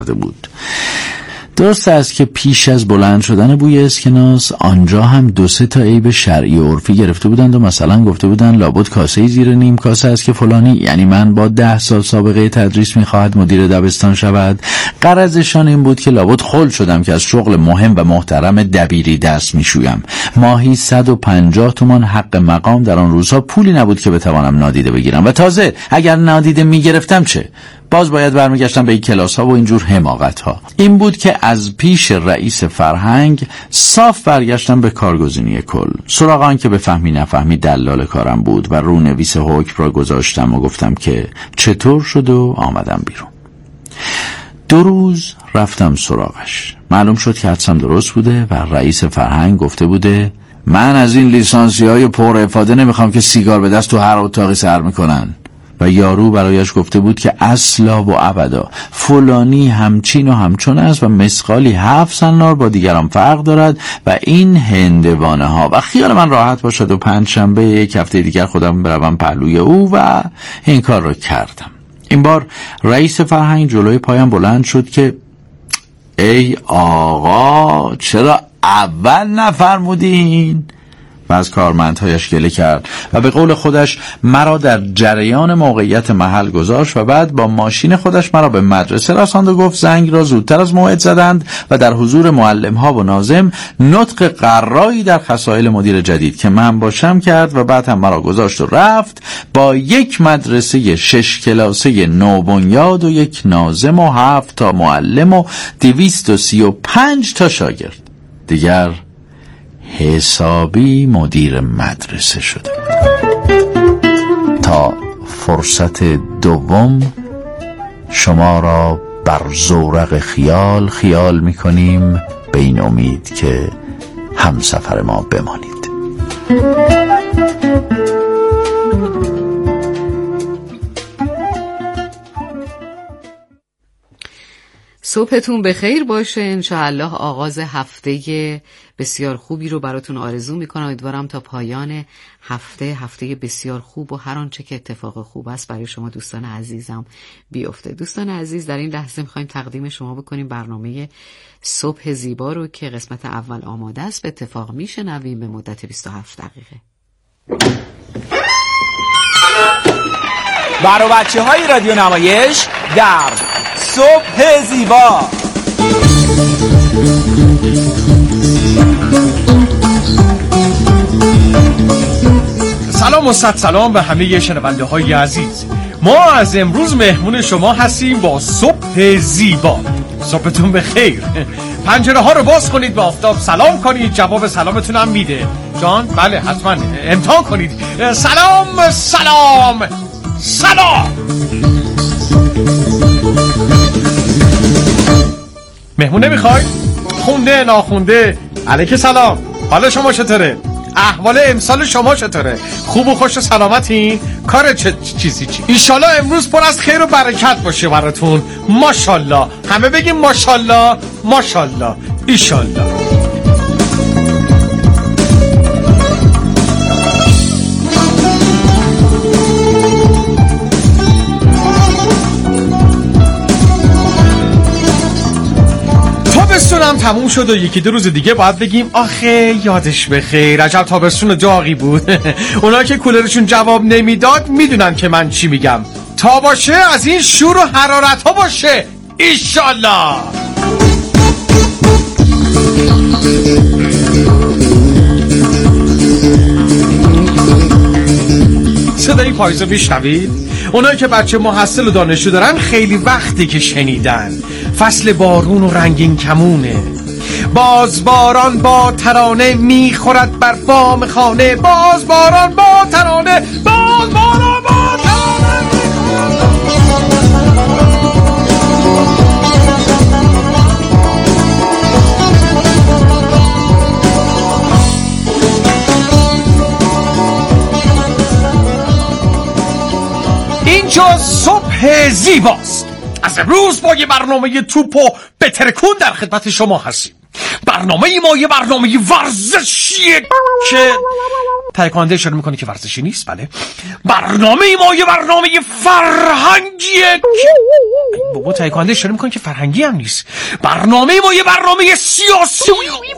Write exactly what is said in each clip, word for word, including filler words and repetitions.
بود. درست است که پیش از بلند شدن بوی اسکناس آنجا هم دو سه تا عیب شرعی و عرفی گرفته بودند و مثلا گفته بودند لابد کاسه زیر نیم کاسه است که فلانی، یعنی من با ده سال سابقه تدریس میخواهد مدیر دبستان شود. غرضشان این بود که لابد خل شدم که از شغل مهم و محترم دبیری دست میشویم. ماهی صد و پنجاه تومان حق مقام در آن روزها پولی نبود که بتوانم نادیده بگیرم، و تازه اگر نادیده میگرفتم چه؟ باز باید برمیگشتم به این کلاس ها و اینجور حماقت ها. این بود که از پیش رئیس فرهنگ صاف برگشتم به کارگزینی کل. سراغ آن که به فهمی نفهمی دلال کارم بود و رونویس حکم را گذاشتم و گفتم که چطور شد و آمدم بیرون. دو روز رفتم سراغش. معلوم شد که حدسم درست بوده و رئیس فرهنگ گفته بوده من از این لیسانسی های پر افاده نمیخوام که سیگار به دست تو هر اتاقی سر میکنن. و یارو برایش گفته بود که اصلا و ابدا فلانی همچین و همچون است و مسقالی هفت سنار با دیگران فرق دارد و این هندوانه ها، و خیال من راحت باشد و پنج شنبه یک هفته دیگر خودم بروم پهلوی او، و این کار را کردم. این بار رئیس فرهنگ جلوی پایم بلند شد که ای آقا چرا اول نفرمودین؟ و از کارمندهایش گله کرد و به قول خودش مرا در جریان موقعیت محل گذاشت و بعد با ماشین خودش مرا به مدرسه رساند و گفت زنگ را زودتر از موعد زدند و در حضور معلم‌ها و ناظم نطق قرایی در خصائل مدیر جدید که من باشم کرد و بعد هم مرا گذاشت و رفت با یک مدرسه شش کلاسه نوبنیاد و یک ناظم و هفت تا معلم و دویست و سی و پنج تا شاگرد. دیگر حسابی مدیر مدرسه شده. تا فرصت دوم شما را بر زورق خیال خیال می‌کنیم، به این امید که همسفر ما بمانید. صبحتون بخیر باشه. انشاءالله آغاز هفته بسیار خوبی رو براتون آرزو میکنم. امیدوارم تا پایان هفته هفته بسیار خوب و هر آنچه که اتفاق خوب است برای شما دوستان عزیزم بیفته. دوستان عزیز، در این لحظه میخوایم تقدیم شما بکنیم برنامه صبح زیبا رو که قسمت اول آماده است. به اتفاق میشنویم به مدت بیست و هفت دقیقه. برای بچه های رادیو نمایش در صبح زیبا. سلام و صد سلام به همه شنونده های عزیز. ما از امروز مهمون شما هستیم با صبح زیبا. صبحتون بخیر. پنجره ها رو باز کنید، به آفتاب سلام کنید، جواب سلامتون هم میده. جان بله حتما امتحان کنید. سلام سلام سلام. مهمون نمیخوای؟ خونده ناخونده علیک سلام. حالا شما چطوره؟ احوال امسال شما چطوره؟ خوب و خوش و سلامتین؟ کار چه چیزی چی؟ انشالله امروز پر از خیر و برکت باشه براتون. ماشالله. همه بگیم ماشالله ماشالله ایشالله. تابستونم تموم شد و یکی دو روز دیگه باید بگیم آخه یادش بخیر عجب تابستون داغی بود. اونا که کولرشون جواب نمیداد میدونن که من چی میگم. تا باشه از این شور و حرارت ها باشه ایشالله. صدای پاییزو میشنوید؟ اونایی که بچه محصل و دانشجو دارن خیلی وقتی که شنیدن. فصل بارون و رنگین کمونه. باز باران با ترانه میخورد بر بام خانه. باز باران با ترانه. باز باران با ترانه. اینجا صبح زیباست. از امروز با یه برنامه توپ و بترکون در خدمت شما هستیم. برنامه ما یه برنامه ورزشیه که تایکوانده اشاره میکنه که ورزشی نیست. بله، برنامه ما یه برنامه فرهنگیه. بابا تایکوانده اشاره میکنه که فرهنگی هم نیست. برنامه ما یه برنامه سیاسی.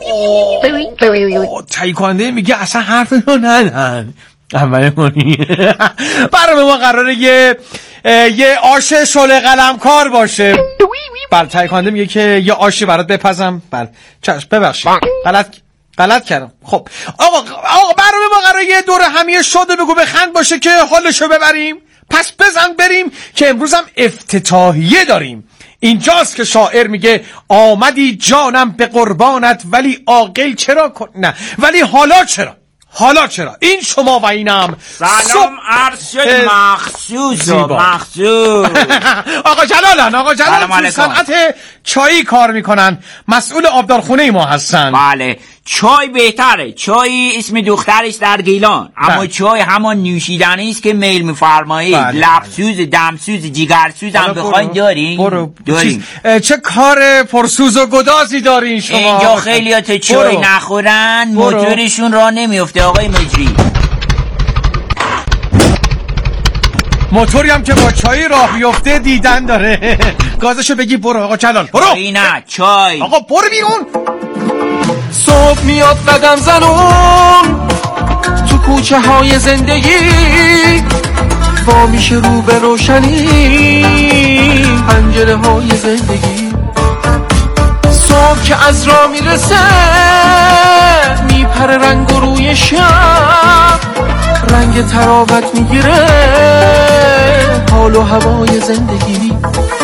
تایکوانده میگه اصلا حرف رو ندن. اول کنی برنامه ما قراره یه یه آش شله قلمکار باشه. بله، تایکوانده میگه که یه آشی برات بپزم. بله چشم، ببخشید غلط غلط کردم. خب آقا آقا برنامه ما قراره یه دوره همیه شده بگو بخند باشه که حالشو ببریم. پس بزن بریم که امروز هم افتتاحیه داریم. اینجاست که شاعر میگه آمدی جانم به قربانت ولی عاقل چرا کن... نه ولی حالا چرا حالا چرا این شما و اینم. سلام عرض شد مخصوص و مخصوص. آقا جلالن آقا جلال تو صنعت چایی کار میکنن، مسئول آبدارخونه ما هستن. بله، چای بهتره. چای اسم دخترش در گیلان، اما بله. چای همان نوشیدنی است که میل میفرمایید. بله. لبسوز، دمسوز، جیگرسوز هم بخواین دارین؟ برو. دارین. چه کار پرسوز و گدازی دارین شما؟ اینجا خیلیات چای برو. نخورن موتورشون راه نمیفته آقای مجری. موتوری هم که با چای راه بیفته دیدن داره. گازشو بگی برو آقا جلال برو. چای نه چای. آقا برو بیرون. صبح میاد قدم زنون تو کوچه های زندگی، وا میشه رو به روشنی پنجره های زندگی. صبح که از راه میرسه میپره رنگ و روی شب، رنگ تراوت میگیره حال و هوای زندگی.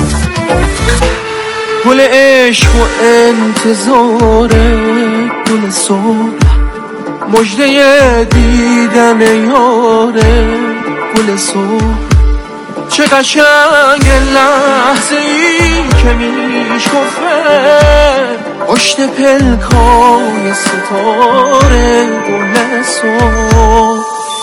گل عشق و انتظاره گل صبح، مژده دیدن یاره گل صبح. چه قشنگ لحظه ای که میشکفه پشت پلکای ستاره گل صبح.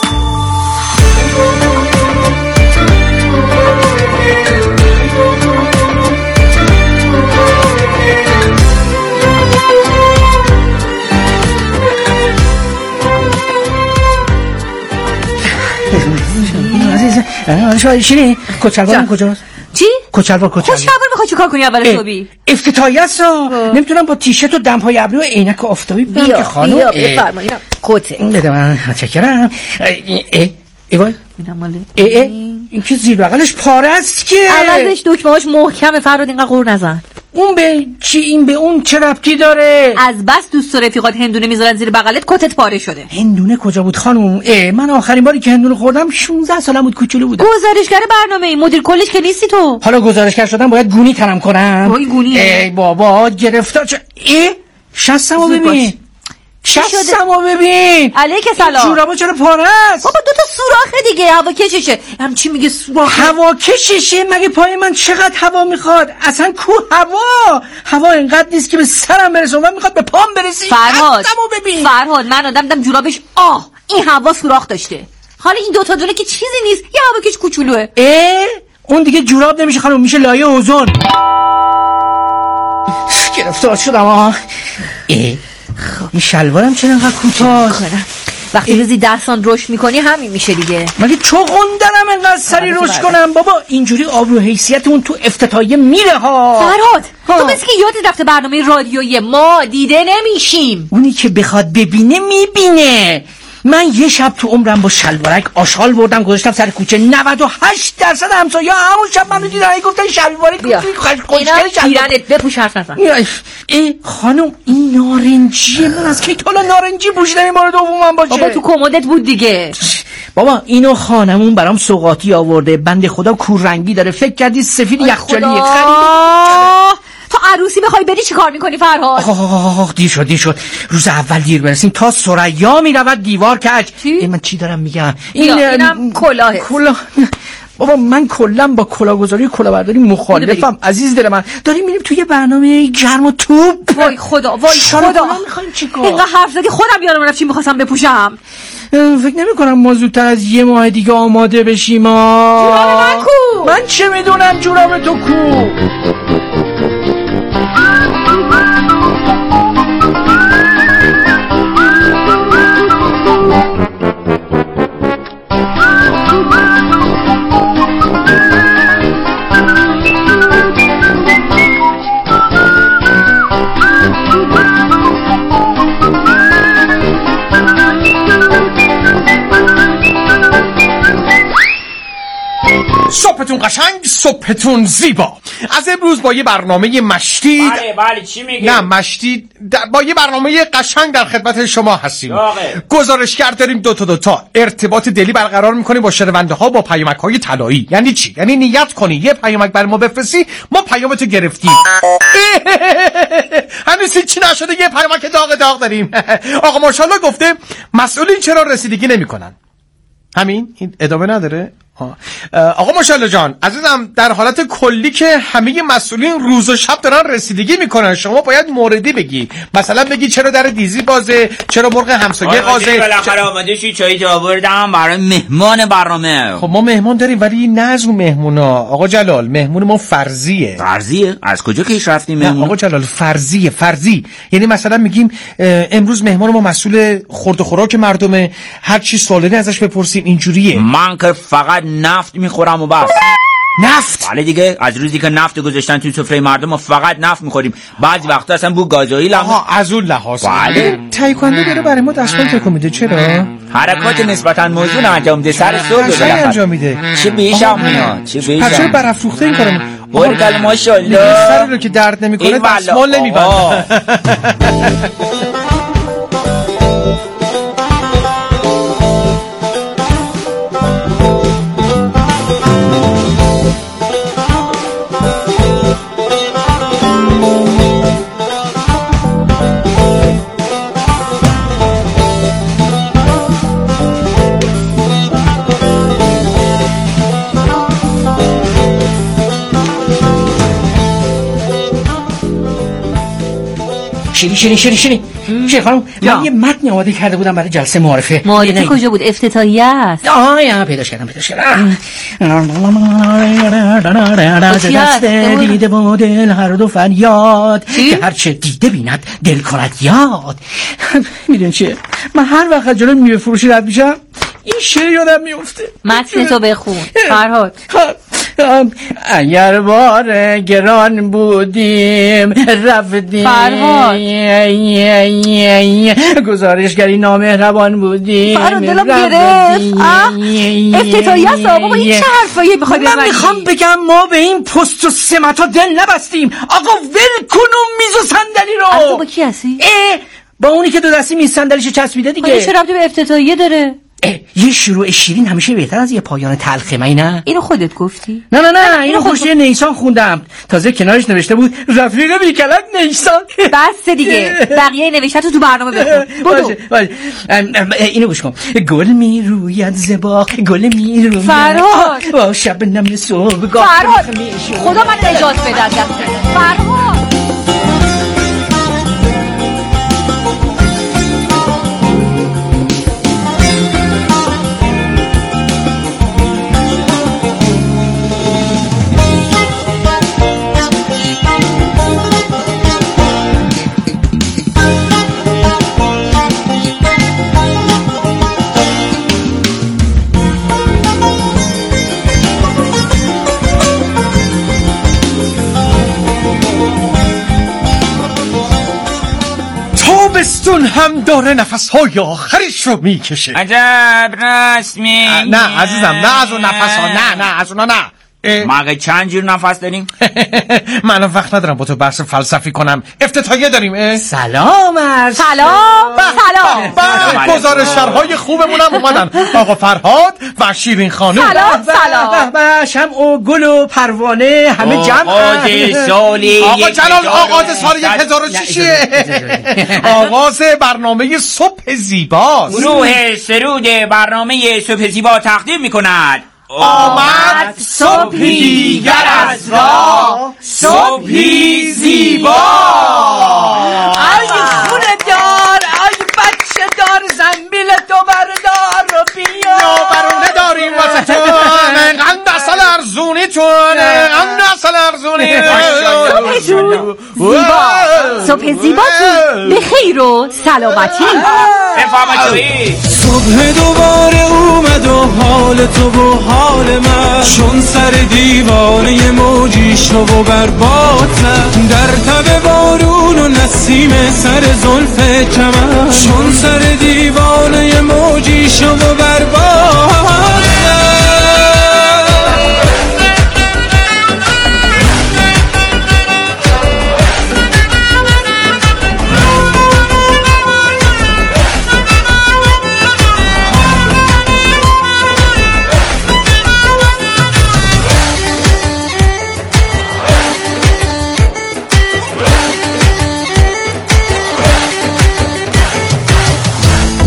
شما شیرین کچلوارم کجاست؟ چی؟ کچلوار کچلوار کچلوار میخوای چیکار کنی اول صبحی؟ افتتاحیه است. نمیتونم با تیشرت و دمپای ابرو و عینک آفتابی برم که خانم. بیا بفرمایید کته بده من. متشکرم. ای ای وای اینم مال ای ای این که زیر بغلش پاره است که عوضش دکمه‌اش محکمه. فراد اینقدر قور نزن. اون به چی این به اون چه ربطی داره؟ از بس دوست و رفیقات هندونه میذارن زیر بغلت کتت پاره شده. هندونه کجا بود خانم؟ اه من آخرین باری که هندونه خوردم شانزده سالم بود، کوچولو بودم. گزارشگر برنامه‌ای مدیر کلش که نیستی تو. حالا گزارشگر شدم باید گونی تنم کنم. وای گونی. ای بابا گرفتار چه ای شستمو ببین. شستمو ببین. علیک سلام. جورابا چرا پاره است؟ بابا دو تا سوراخ دیگه، هواکششه. هم چی میگه سوراخ؟ هواکششه؟ مگه پای من چقدر هوا میخواد؟ اصلا کو هوا؟ هوا اینقدر نیست که به سرم برسه، من میخواد به پام برسی. فرهاد شستمو ببین. فرهاد من آدم دیدم جورابش آه این هوا سوراخ داشته. حالا این دو تا دونه که چیزی نیست، یه هواکش کوچولوئه. اه اون دیگه جوراب نمیشه خانم، میشه لایه اوزون. گرفتار شدم ها. اه این شلوارم چرا انقدر کوتاه؟ وقتی روزی ده سان رشد میکنی همین میشه دیگه. مگه چو قندرم انقدر سری رشد کنم؟ بابا اینجوری آبرو حیثیت اون تو افتتاحیه میره ها. فرهاد تو مثل که یادت رفته برنامه رادیویی ما دیده نمیشیم. اونی که بخواد ببینه میبینه. من یه شب تو عمرم با شلوارک آشغال بردم گذاشتم سر کوچه، نود و هشت درصد همسایه‌ها همون شب منو دیدن گفتن شلوارک خوشگلی شلوارک بپوش حرف نزن. ای خانم این نارنجیه، من از کی تا حالا نارنجی پوشیدم این بار دومم باشه. بابا تو کمدت بود دیگه. بابا اینو خانمون برام سوغاتی آورده، بنده خدا کور رنگی داره، فکر کردی سفید یخچالیه خرید. تو عروسی بخوای بری چی کار میکنی فرهاد؟ آخ دیر شد دیر شد روز اول دیر برسیم تا ثریا میرود دیوار کج. ای من چی دارم میگم؟ این اینم کلاهه. کلاه بابا من کلا با کلاهگذاری و کلاهبرداری مخالفم عزیز دل من. داریم میریم توی برنامه گرم و توپ. وای خدا وای خدا میخوایم چیکار؟ اینقدر حرف زدی خودم یادم رفت چی میخواستم بپوشم. فکر نمی کنم ما زودتر از یه ماه دیگه آماده بشیم. جوراب من کو؟ من چه میدونم جوراب تو کو؟ شبتون قشنگ، صبحتون زیبا. از امروز با یه برنامه مشتی بله بله چی میگی؟ نه مشتی با یه برنامه قشنگ در خدمت شما هستیم. گزارشگر داریم دوتا دوتا ارتباط دلی برقرار میکنیم با شنونده ها با پیامک های طلایی. یعنی چی؟ یعنی نیت کنی یه پیامک برای ما بفرستی، ما پیامتو گرفتیم. هنوز چی نشده، یه پیامک داغ داغ داریم. آقا ماشاءالله گفته مسئولین چرا رسیدگی نمیکنن. همین این ادامه نداره. آقا ماشاءالله جان عزیزم، در حالت کلی که همه مسئولین روز و شب دارن رسیدگی میکنن، شما باید موردی بگی. مثلا بگی چرا در دیزی بازه، چرا مرغ همسایه قازه. بالاخره آماده شی چایی تو آوردم برای مهمان برنامه. خب ما مهمان داریم ولی نه از اون مهمونا آقا جلال، مهمون ما فرضیه. فرضیه؟ از کجا کیش رفتیم مهمون؟ آقا جلال فرضیه، فرضی. یعنی مثلا میگیم امروز مهمان ما مسئول خورد و خوراک مردمه، هر چی سوالی ازش بپرسیم اینجوریه. من که فقط نفت میخورم و بس. نفت؟ بله دیگه، از روزی که نفت گذاشتن توی سفره مردم ما فقط نفت میخوریم. بعضی وقتا اصلا بو گازوئیل هم. آها از اون لحاظ. بله. تایکواندو داره برای ما دستمال تکون میده. چرا؟ حرکات نسبتا موزون انجام میده، سر صلح چه انجام میده؟ چه بیشم میاد، چه بیشم. پس چرا برافروخته این کارو؟ برگل ماشاءالله. سر رو که درد نمیکنه دستمال نمیبنده. شیری شیری شیری شیری شیری خانم، من یه متن آماده کرده بودم برای جلسه معارفه. معارفه کجا بود؟ افتتاحیه است. آها یا پیداش کردم پیداش کردم. دست دیده و دل هر دو فریاد که هر چه دیده بیند دل کند یاد. میدونی چیه؟ من هر وقت جلوی میوه فروشی رد میشم این شعر یادم میفته. متن تو بخون فرهاد. اگر بار گران بودیم رفتیم فرهاد، گزارشگری نامهربان بودیم فرهاد دلم گرفت. افتتاحیه است آقا، با این چه حرفایی بخوای بزنی؟ من میخوام بگم ما به این پست و سمتا دل نبستیم آقا. ول کن اون میز و صندلی رو. تو با کی هستی؟ با اونی که دو دستی میز صندلیشو چسبیده دیگه. چه ربطی به افتتاحیه داره؟ یه شروع شیرین همیشه بهتر از یه پایان تلخه، من نه؟ اینو خودت گفتی؟ نه نه نه اینو خوشی نیسان خوندم، تازه کنارش نوشته بود رفیق بیکلک نیسان. بس دیگه، بقیه نوشته تو تو برنامه بخون. باشه باشه اینو گوش کن. گل می روید زبا، گل می روید فرهاد با شب نم صبحگاه. فرهاد خدا من نجات بده دست. فرهاد تابستون هم داره نفس‌های آخرش رو میکشه. عجب راست میگی. نه عزیزم، نه از اون نفس‌ها، نه نه از اونا نه. مگه چند جور نفس داریم؟ من وقت ندارم با تو بحث فلسفی کنم. افتتاحیه داریم. سلام عرض. سلام سلام. گزارشگرهای خوبمون هم اومدن. آقا فرهاد و شیرین خانم. سلام سلام. و شمع و گل و پروانه همه جمع. آغاز سالی آقا جلال آغاز سال هزار و شش. آغاز برنامه صبح زیباست. گروه سرود برنامه صبح زیبا تقدیم میکند. آمد صبحی دیگر از راه، صبحی زیبا. ای خونه دار، ای بچه دار، زنبیل تو بردار و بیا. برونه داریم واسه تو، قند اصل ارزونی تو، قند اصل ارزونی. صبح زیبا، صبح زیباتون به خیر و سلامتی. بفهمه تویی صبح دوباره اومد و حال تو و حال من، چون سر دیوانه موجی شو و برباد در تب بارون و نسیم سر زلف کمن، چون سر دیوانه موجی شو و برباد.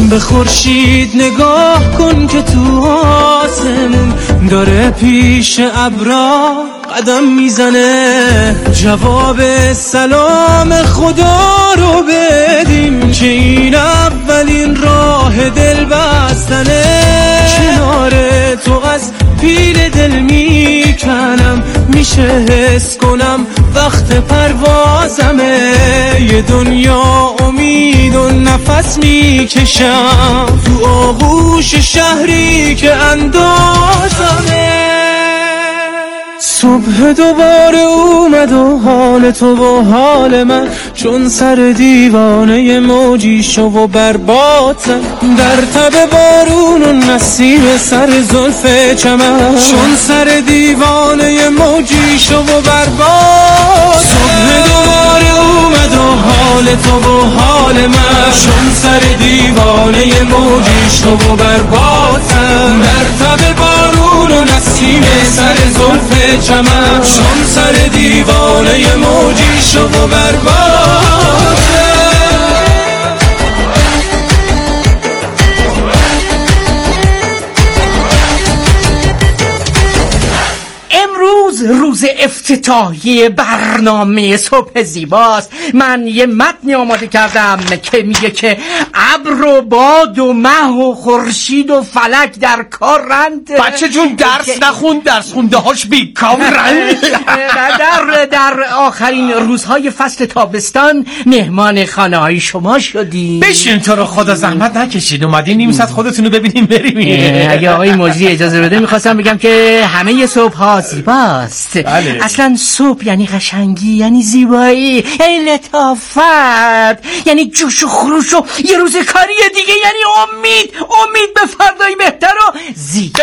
به خورشید نگاه کن که تو آسمون داره پیش ابرا قدم میزنه. جواب سلام خدا رو بدیم که این اولین راه دل بستنه. کنار تو از پیر دل میکنم، میشه حس کنم وقت پروازمه. یه دنیا امید و نفس میکشم تو آغوش شهری که اندازمه. صبح دوباره اومد و حال تو و حال من چون سر دیوانه موجی شو و برباتم. در تب بارون و نسیم سر زلف چمن چون سر دیوانه موجی شو و برباتم. صبح دوباره اومد و حال تو و حال من چون سر دیوانه موجی شو و برباتم. در تب بارون و نسیم سر زلف چمن چون سر دیوانه موجی شو و برباده. امروز روز افتتاحیه برنامه صبح زیباست. من یه متنی آماده کردم که میگه که ابر و باد و مه و خورشید و فلک در کارند. بچه جون درس نخون، درس خونده هاش بیکارند. در در آخرین روزهای فصل تابستان مهمان خانه های شما شدیم. بشین تو رو خدا زحمت نکشید، اومدین نیم ساعت خودتون رو ببینیم بریم. اگه آقای مجری اجازه بده میخواستم بگم که همه صبح ها زیباست. بله. اصلا صبح یعنی قشنگی، یعنی زیبایی، یعنی لطافت، یعنی جوش و خروش و یه روز کاری دیگه، یعنی امید امید به فردای بهتر و زیبا.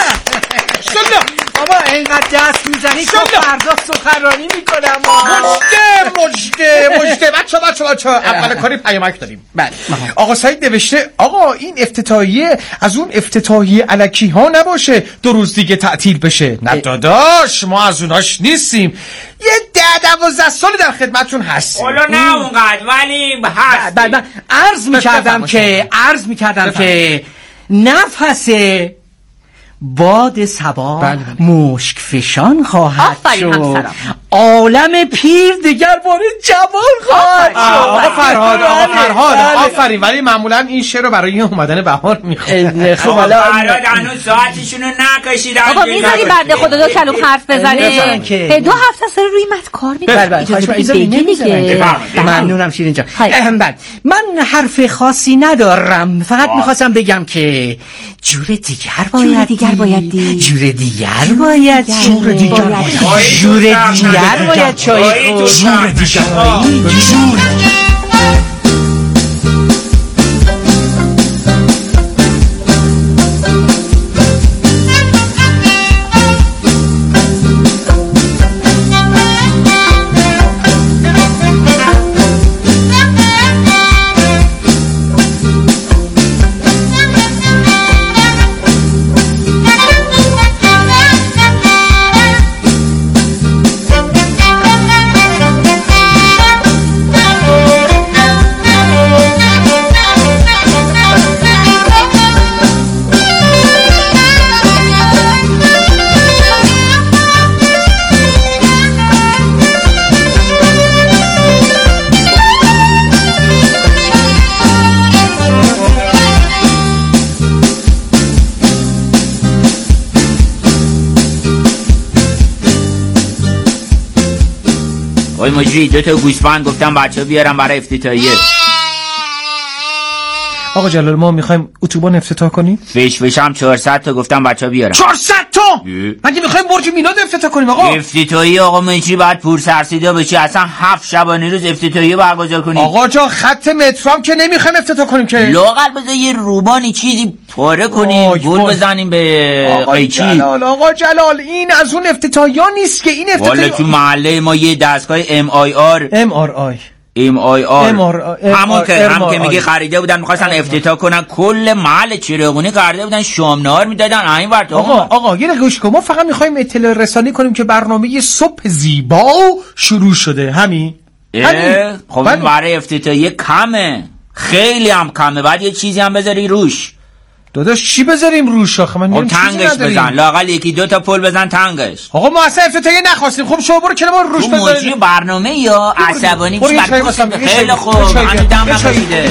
بابا اینقدر دست میزنی تو فردا سخنرانی میکنم. مجده مجده مجده بچه بچه بچه اول کاری پیامک داریم. بله. آقا سعید نوشته آقا این افتتاحیه از اون افتتاحیه الکی ها نباشه دو روز دیگه تعطیل بشه. نه داداش ما از اوناش نیستیم، یه ده دوازده سال در خدمتتون هستیم. حالا نه اونقدر ولی هست. بعد من عرض میکردم که عرض میکردم که نفس باد صبا بله. مشک فشان خواهد آفرین شد. همسرم. عالم پیر دیگر باره جوان خواهد شد. آقا فرهاد آقا بله، فرهاد بله. آفرین، ولی معمولا این شعر رو برای اومدن بهار میخواد. خب آقا حالا فرهاد هنوز ساعتشونو نکشیدن. آقا میذاری بنده خدا دو کلوم حرف بزنه؟ نمی‌ذارن که. به دو هفته سر روی متن کار میکنه. بله بله اجازه بدید دیگه. ممنونم شیرین جان. های. اهم بله من حرف خاصی ندارم، فقط میخواستم بگم که جور دیگر باید جور دیگر باید دید. جور دیگر باید جور دیگر باید. جور دیگر باید چای خورد. جور دیگر جور. آقای مجری دو تا گوسفند گفتم بچه بیارم برای افتتاحیه. آقا جلال ما میخوایم اتوبان افتتاح کنیم. فش فش هم چهارصد تا گفتم بچه بیارم. چهارصد تا مگه میخوایم برج میلاد افتتاح کنیم آقا؟ افتتاحیه آقا مجری باید پور سرسیده بشه، اصلا هفت شبانه روز افتتاحیه برگزار کنیم. آقا جا خط مترو هم که نمیخوایم افتتاح کنیم که. لااقل بذار یه روبانی چیزی پاره کنیم، گل بزنیم به قیچی. جلال آقا جلال این از اون افتتاحیه نیست که این افتتاحیه. والا تو محله ما یه دستگاه ام آی آر ام آر آی ام آی آر همون که ام هم آر که میگه خریده بودن میخواستن افتتاح کنن، کل محل چراغونی خریده بودن، شام نهار میدادن این ور. آقا آقا یه دقیقه گوش کن، ما فقط میخوایم اطلاع رسانی کنیم که برنامه صبح زیبا شروع شده. همین همین خب این برای افتتاحیه کمه. خیلی هم کمه، بعد یه چیزی هم بذاری روش. داداش چی بذاریم روش آخه؟ من نمی‌دونم تنگش بزن، لااقل یکی دو تا پل بزن تنگش. آقا ما اصلا افتتاحیه نخواستیم. خب شما برو کنار روش بذارید. موجی برنامه یا عصبانی میشه؟ خیلی خوب، هنوز دم نکشیده.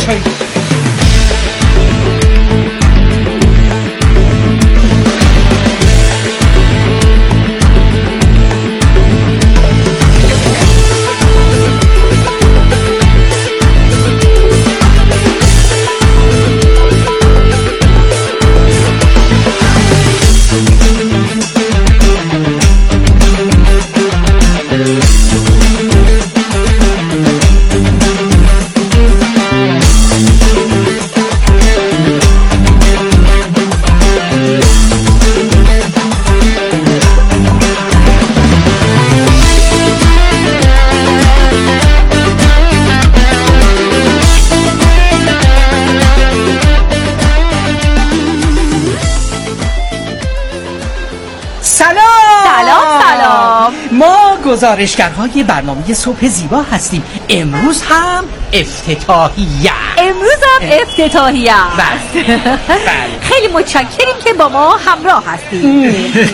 گزارشگرهای برنامه صبح زیبا هستیم. امروز هم افتتاحیه. امروز هم افتتاحیه. بله. خیلی متشکریم که با ما همراه هستیم.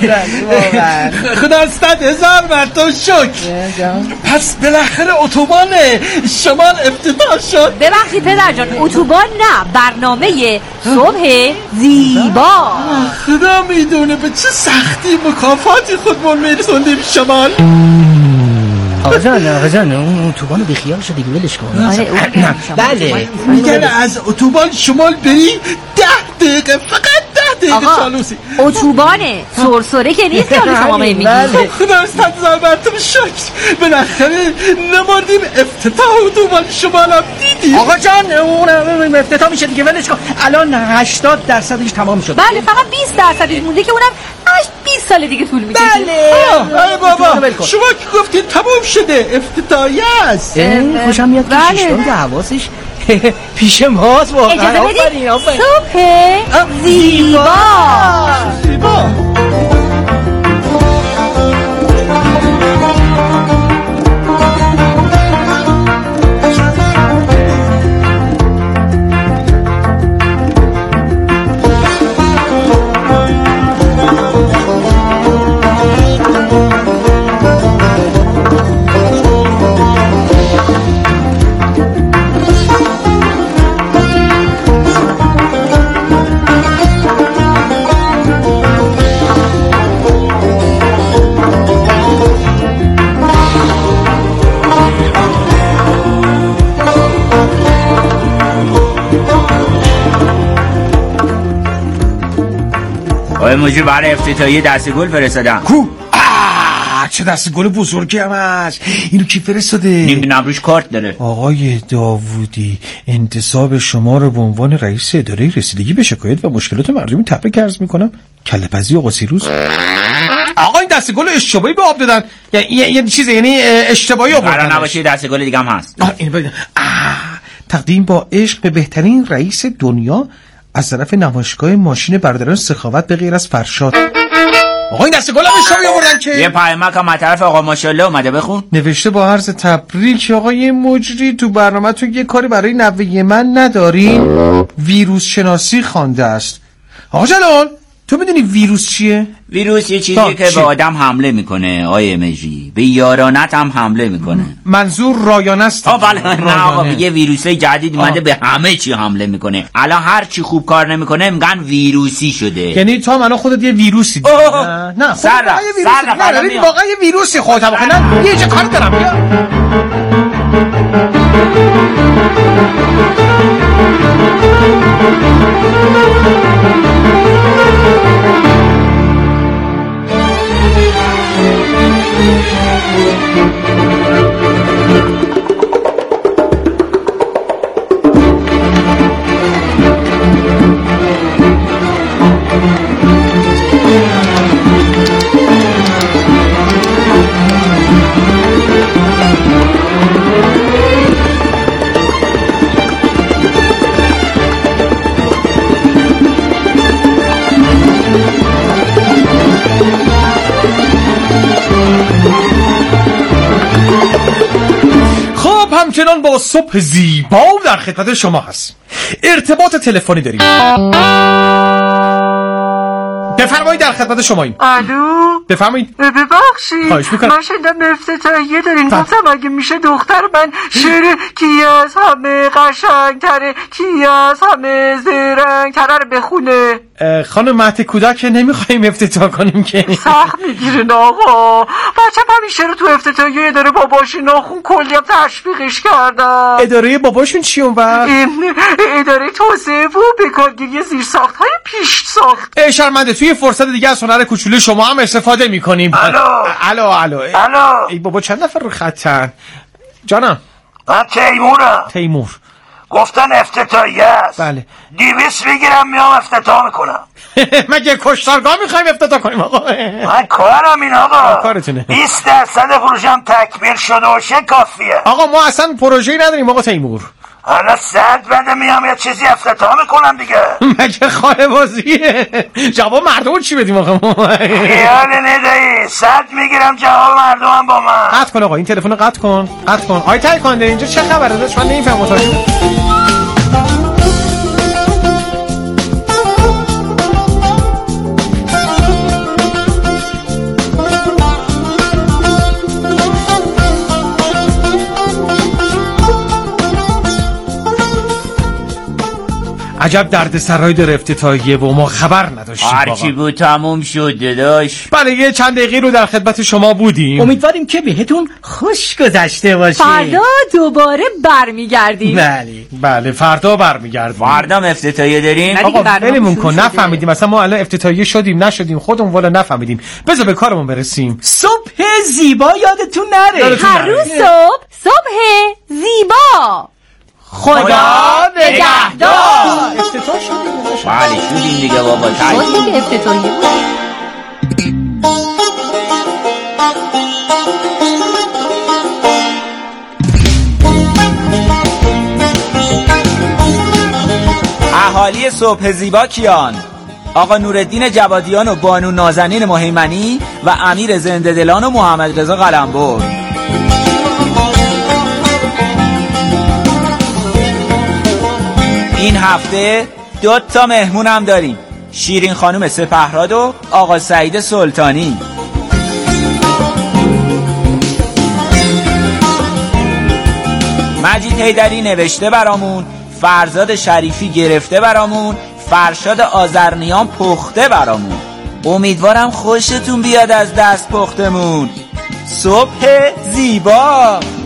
خدا صد هزار مرتبه شکر. پس بالاخره اتوبان شمال افتتاح شد. ببخشید پدر جان، اتوبان نه، برنامه صبح زیبا. خدا میدونه به چه سختی مکافاتی خودمون میرسوندیم شمال. آقا جان آقا جان اون اتوبانو بیخیال شد دیگه، ولش کن. آره بله میگن از اتوبان شمال بری ده دقیقه، فقط ده دقیقه سالوسی. اتوبانه سرسره که نیست که شما میگید. خدا صد هزار مرتبه شکر. بالاخره نمردیم افتتاح اتوبان شمال هم دیدیم. آقا جان اون افتتاح میشه دیگه، ولش کن. الان هشتاد درصدش تمام شد. بله فقط بیست درصدش مونده که اونم بیست سال دیگه طول میکشه. بله آره بابا شما که گفتید تموم شده، افتتاحیه است. خوشم میاد که شیشتان که حواسش پیش ماست واقعا. اجازه بدید صبح زیبا زیبا. آقای موجی برای افتتاحیه دست گل فرستادم. کو چه دست گل بزرگی هم هست. اینو کی فرستاده؟ نمیدونم، روش کارت داره. آقای داوودی، انتصاب شما رو به عنوان رئیس اداره رسیدگی به شکایت و مشکلات مردمی تبریک عرض میکنم. کله پزی آقا سیروس. آقا این دست گل اشتباهی به آب دادن، یعنی یه چیز یعنی اشتباهی آوردن. قرار نباشه دست گل دیگه هم هست. آه اینو ببین. تقدیم با عشق به بهترین رئیس دنیا از طرف نمایشگاه ماشین برادران سخاوت به غیر از فرشاد. آقا این دست گل هم اشتباهی آوردن که. یه پیامک هم از طرف آقا ماشاءالله اومده، بخون. نوشته با عرض تبریک آقای مجری، تو برنامه تو یه کاری برای نوه من ندارین؟ ویروس شناسی خوانده است. آقا جلال تو میدونی ویروس چیه؟ ویروس یه چیزی که به آدم حمله میکنه آیه مجری، به یارانت هم حمله میکنه. منظور رایانه است. آه بله نه آقا، یه ویروسای جدید اومده به همه چی حمله میکنه. الان هر چی خوب کار نمیکنه میگن ویروسی شده. یعنی تو هم الان خودت یه ویروسی دی. نه نه سر رفت سر رفت واقعا یه ویروسی خودت هم. نه یه چه کار دارم. بیا صبح همچنان با صبح زیبا در خدمت شما هست. ارتباط تلفنی داریم. بفرمایید در خدمت شماییم. الو بفرمایید. ببخشید خواهش میکنم. من شنیدم افتتاحیه دارین، گفتم اگه میشه دختر من شعر کی از همه قشنگتره، کی از همه زرنگتره رو بخونه. خانم مهد کودک که نمیخوایم افتتاح کنیم که سخت میگیرین آقا. بچه همین شعر تو افتتاحیه اداره باباشی ناخون کلی هم تشویقش کردن. اداره باباشون چی اون وقت؟ اداره توسعه و بکارگیری زیرساخت های پیش ساخت. شرمنده توی فرصت دیگه از هنر کوچولو شما هم استفاده میکنیم. الو الو الو الو ای بابا چند نفر رو خطن؟ جانم من تیمورم. تیمور گفتن افتتاحیه است. بله. دیویس میگیرم میام افتتاح میکنم. مگه کشتارگاه میخوایم افتتاح کنیم آقا؟ من کارم این آقا. کارتونه. بیست درصد فروشم تکمیل شده باشه کافیه. آقا ما اصلا پروژه‌ای نداریم آقا تیمور. حالا صد بده میام یه چیزی افتتاح میکنم دیگه. مگه خاله بازیه؟ جواب مردم چی بدیم آقا؟ خیال ندایی صد میگیرم جواب مردمم با من. قطع کن آقا این تلفن رو قطع کن قطع کن. آی تای کنده اینجا چه خبره داشت من نمیفهمم متوجه. عجب درد سرای در افتتاحیه و ما خبر نداشتیم. هرچی بود تموم شد داداش. بله یه چند دقیقه رو در خدمت شما بودیم. امیدواریم که بهتون خوش گذشته باشه. فردا دوباره برمیگردیم. بله بله فردا برمیگردیم. فردا افتتاحیه داریم. آقا ولمون کن نفهمیدیم مثلا ما الان افتتاحیه شدیم نشدیم خودمون والا نفهمیدیم. بذار به کارمون برسیم. صبح زیبا یادتون نره. هر روز صبح صبح زیبا. خدا نگهدار. افتتاح شدیم. بله شدیم دیگه بابا. شد دیگه افتتاحیه بود. اهالی صبح زیبا کیان؟ آقا نورالدین جوادیان و بانو نازنین مهیمنی و امیر زنده دلان و محمد رضا قلمبر. این هفته دو تا مهمون هم داریم، شیرین خانم سپهراد و آقا سعید سلطانی. مجید حیدری نوشته برامون، فرزاد شریفی گرفته برامون، فرشاد آذرنیان پخته برامون. امیدوارم خوشتون بیاد از دست پختمون. صبح زیبا.